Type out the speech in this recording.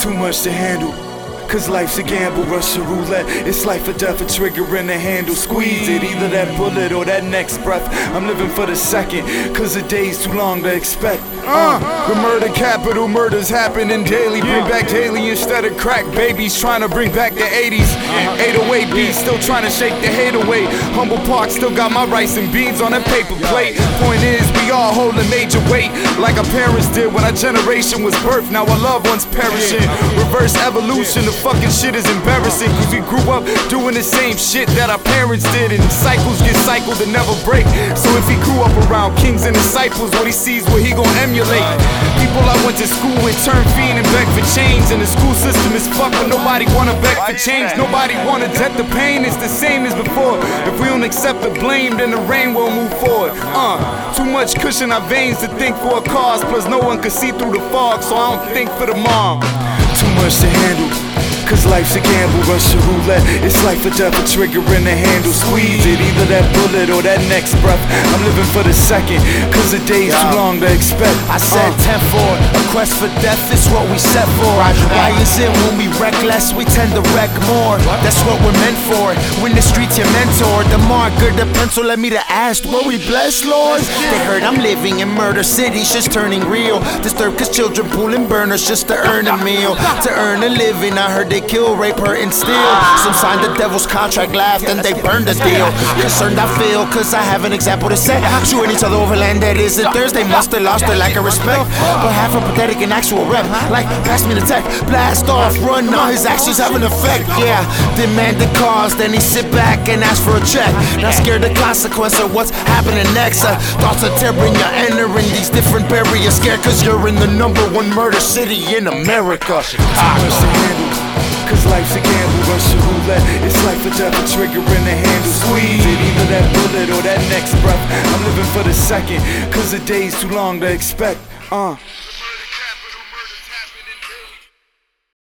Too much to handle, cause life's a gamble. Russian roulette, it's life or death, a trigger in the handle. Squeeze it, either that bullet or that next breath. I'm living for the second, cause the day's too long to expect. The murder capital, murders happening daily. Bring back daily instead of crack babies, trying to bring back the 80s. 808 beats, still trying to shake the hate away. Humble Park, still got my rice and beans on a paper plate. Point is, we all holding major weight, like our parents did when our generation was birthed. Now our loved ones perishing. Reverse evolution, the fucking shit is embarrassing, cause we grew up doing the same shit that our parents did, and cycles get cycled and never break. So if he grew up around kings and disciples, what he sees, what he gon' emulate. People I went to school with turn fiend and beg for change, and the school system is fucked, but nobody wanna beg for change. Nobody wanna jet the pain, it's the same as before. If we don't accept the blame, then the rain won't move forward. Too much cushion our veins to think for a cause, plus no one can see through the fog, so I don't think for the mom. Too much to handle, cause life's a gamble. Russian roulette, it's life or death, a trigger in the handle. Squeeze it, either that bullet or that next breath. I'm living for the second, cause the day's too long to expect. I said 10-4, a quest for death is what we set for. Why is it when we wreck less, we tend to wreck more? That's what we're meant for, when the streets your mentor. The marker, the pencil led me to ask, were we blessed, Lord? They heard I'm living in murder cities, just turning real. Disturbed cause children pulling burners just to earn a meal. To earn a living, I heard they kill, rape, hurt, and steal. Some signed the devil's contract, laughed, and they burned the deal. Concerned I feel, cause I have an example to set. Shooting each other over land that isn't theirs. They must have lost their lack of respect, but half a pathetic and actual rep. Like, pass me the tech, blast off, run, now his actions have an effect. Yeah, demand the cause, then he sit back and ask for a check. Not scared the consequence of what's happening next. Thoughts are tearing, you're entering these different barriers. Scared cause you're in the #1 murder city in America. Cause life's a gamble, Russian roulette, it's life or death, a trigger in the handle. Squeeze it, either that bullet or that next breath. I'm living for the second, cause the day's too long to expect.